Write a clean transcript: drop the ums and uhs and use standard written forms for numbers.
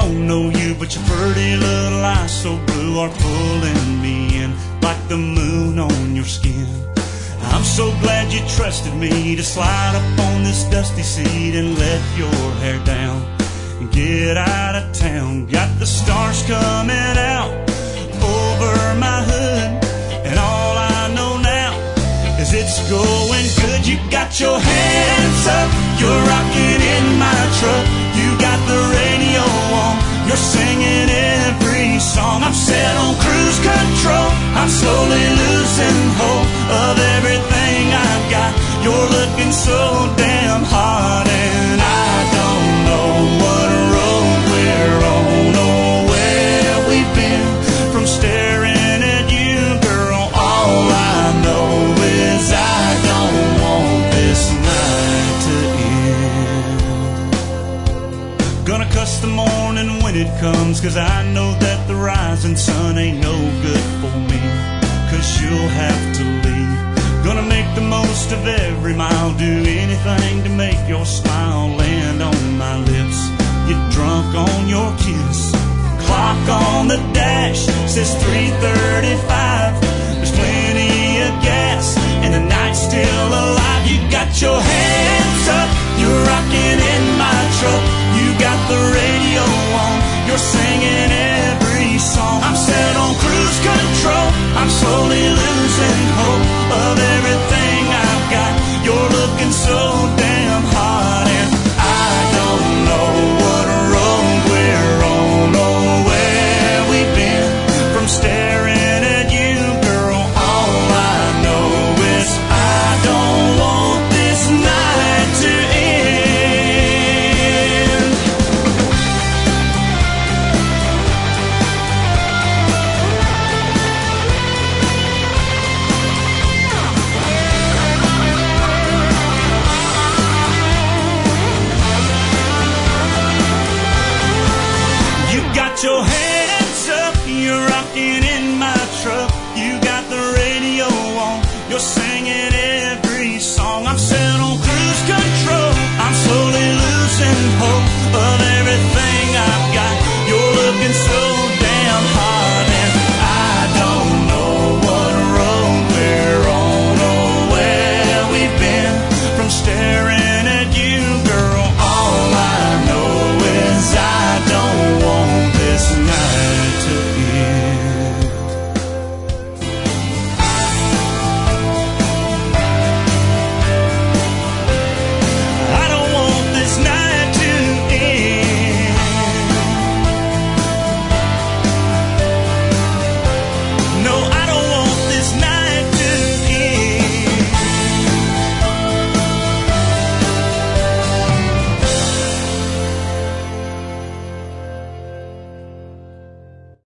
don't know you, but your pretty little eyes so blue are pulling me in like the moon on your skin. I'm so glad you trusted me to slide up on this dusty seat and let your hair down and get out of town. Got the stars coming out over my hood, and all I know now is it's going good. You got your hands up, you're rocking in my truck. You got the radio on, you're singing every song. I'm set on cruise control, I'm slowly losing hope of everything I've got. You're looking so damn hot, and I don't know what road we're on or where we've been from staring at you, girl. All I know is I don't want this night to end. Gonna cuss the morning when it comes, 'cause I know that the rising sun ain't no good for me, 'cause you'll have to leave. Gonna make the most of every mile, do anything to make your smile land on my lips. Get drunk on your kiss. Clock on the dash says 3:35.